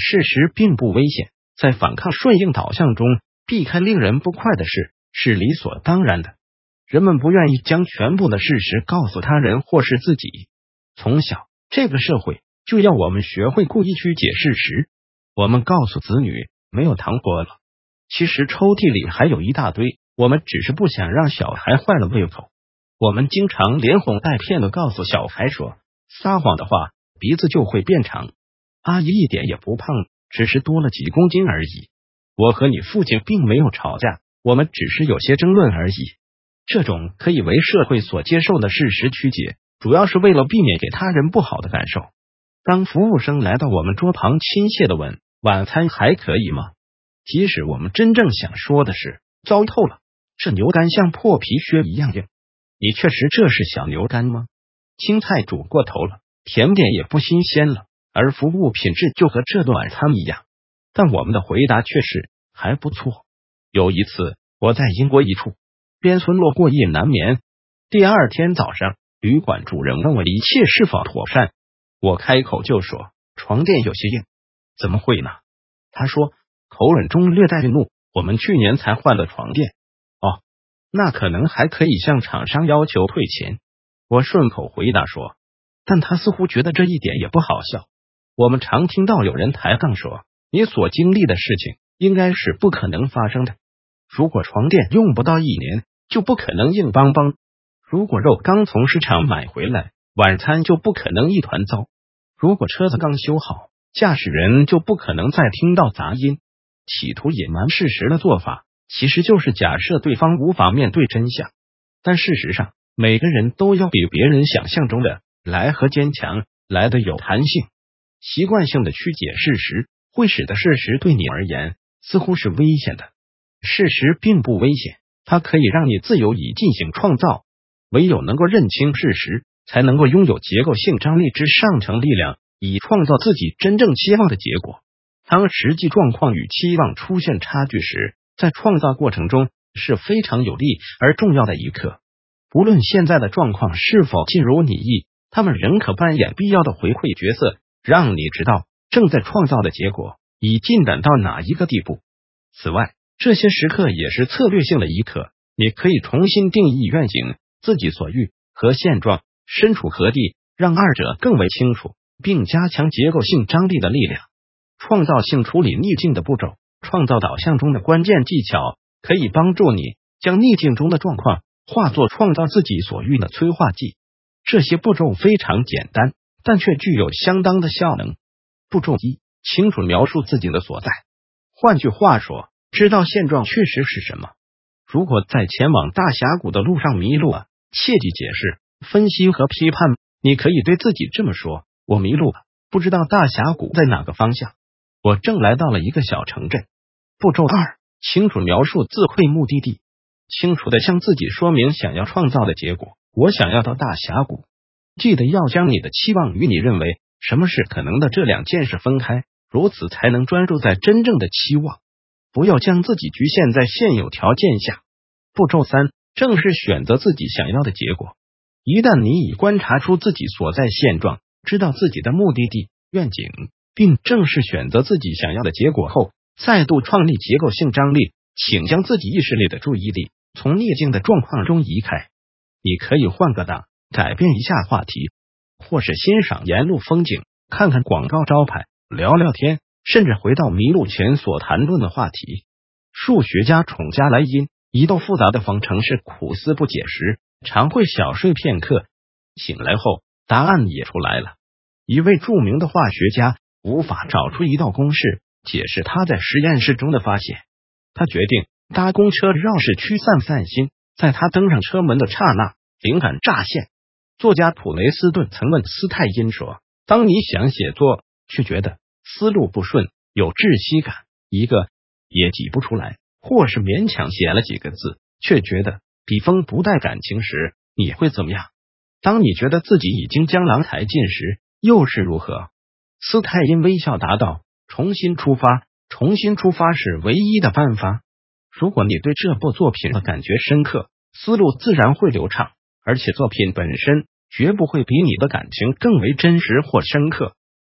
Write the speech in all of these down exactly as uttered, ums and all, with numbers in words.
事实并不危险，在反抗顺应导向中避开令人不快的事是理所当然的。人们不愿意将全部的事实告诉他人或是自己。从小，这个社会就要我们学会故意曲解事实。我们告诉子女没有糖果了，其实抽屉里还有一大堆，我们只是不想让小孩坏了胃口。我们经常连哄带骗的告诉小孩说，撒谎的话鼻子就会变长，阿姨一点也不胖，只是多了几公斤而已。我和你父亲并没有吵架，我们只是有些争论而已。这种可以为社会所接受的事实曲解，主要是为了避免给他人不好的感受。当服务生来到我们桌旁，亲切的问晚餐还可以吗？即使我们真正想说的是糟透了，这牛肝像破皮靴一样硬。你确实这是小牛肝吗？青菜煮过头了，甜点也不新鲜了，而服务品质就和这顿晚餐一样。但我们的回答却是还不错。有一次我在英国一处边村落过夜难眠，第二天早上旅馆主人问我一切是否妥善，我开口就说床垫有些硬。怎么会呢？他说，口吻中略带怒，我们去年才换了床垫。哦，那可能还可以向厂商要求退钱。我顺口回答说，但他似乎觉得这一点也不好笑。我们常听到有人抬杠说，你所经历的事情应该是不可能发生的。如果床垫用不到一年，就不可能硬邦邦；如果肉刚从市场买回来，晚餐就不可能一团糟；如果车子刚修好，驾驶人就不可能再听到杂音。企图隐瞒事实的做法，其实就是假设对方无法面对真相。但事实上，每个人都要比别人想象中的来和坚强来的有弹性。习惯性的曲解事实，会使得事实对你而言似乎是危险的。事实并不危险，它可以让你自由以进行创造。唯有能够认清事实，才能够拥有结构性张力之上层力量，以创造自己真正期望的结果。当实际状况与期望出现差距时，在创造过程中是非常有利而重要的一刻。不论现在的状况是否尽如你意，他们仍可扮演必要的回馈角色，让你知道正在创造的结果已进展到哪一个地步。此外，这些时刻也是策略性的一刻，你可以重新定义愿景、自己所欲和现状身处何地，让二者更为清楚，并加强结构性张力的力量。创造性处理逆境的步骤，创造导向中的关键技巧，可以帮助你将逆境中的状况化作创造自己所欲的催化剂。这些步骤非常简单，但却具有相当的效能。步骤一，清楚描述自己的所在。换句话说，知道现状确实是什么。如果在前往大峡谷的路上迷路了，切忌解释、分析和批判。你可以对自己这么说，我迷路了，不知道大峡谷在哪个方向。我正来到了一个小城镇。步骤二，清楚描述自馈目的地。清楚地向自己说明想要创造的结果。我想要到大峡谷。记得要将你的期望与你认为什么是可能的这两件事分开，如此才能专注在真正的期望。不要将自己局限在现有条件下。步骤三，正是选择自己想要的结果。一旦你已观察出自己所在现状，知道自己的目的地、愿景，并正式选择自己想要的结果后，再度创立结构性张力，请将自己意识里的注意力从逆境的状况中移开。你可以换个档，改变一下话题，或是欣赏沿路风景，看看广告招牌，聊聊天，甚至回到迷路前所谈论的话题。数学家宠加莱因一道复杂的方程式苦思不解时，常会小睡片刻，醒来后答案也出来了。一位著名的化学家无法找出一道公式解释他在实验室中的发现，他决定搭公车绕市区散散心。在他登上车门的刹那，灵感乍现。作家普雷斯顿曾问斯泰因说，当你想写作却觉得思路不顺，有窒息感，一个也挤不出来，或是勉强写了几个字却觉得笔锋不带感情时，你会怎么样？当你觉得自己已经江郎才尽时，又是如何？斯泰因微笑答道，重新出发，重新出发是唯一的办法。如果你对这部作品的感觉深刻，思路自然会流畅，而且作品本身绝不会比你的感情更为真实或深刻。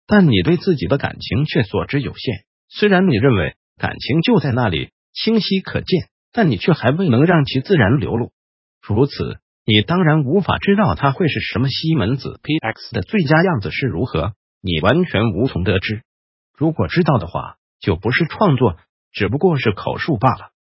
但你对自己的感情却所知有限。虽然你认为感情就在那里，清晰可见，但你却还未能让其自然流露。如此，你当然无法知道它会是什么。西门子 P X 的最佳样子是如何，你完全无从得知。如果知道的话，就不是创作，只不过是口述罢了。